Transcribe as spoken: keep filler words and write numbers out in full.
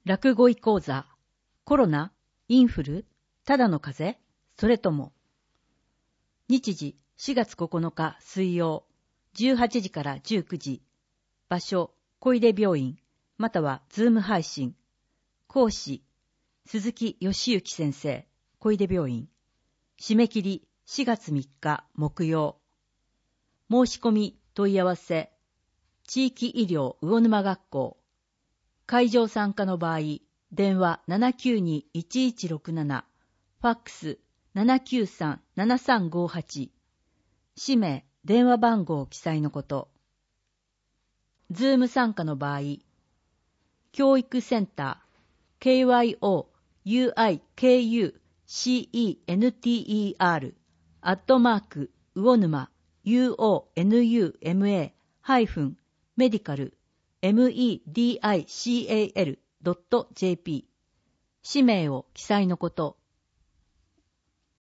落語医講座、コロナ、インフル、ただの風邪、それとも。日時しがつここのか水曜、じゅうはちじからじゅうくじ。場所、小出病院、またはズーム配信。講師、鈴木義行先生、小出病院。締め切りしがつみっか木曜。申し込み問い合わせ、地域医療魚沼学校。会場参加の場合、電話 ななきゅうに いちいちろくなな、ファックス ななきゅうさん ななさんごはち、氏名、電話番号記載のこと。ズーム参加の場合、教育センター ケーワイオーユーアイケーユーシーイーエヌティーイーアール アットマーク魚沼 ユーオーエヌユーエムエー ハイフンメディカル メディカル ドットジェーピー 氏名を記載のこと。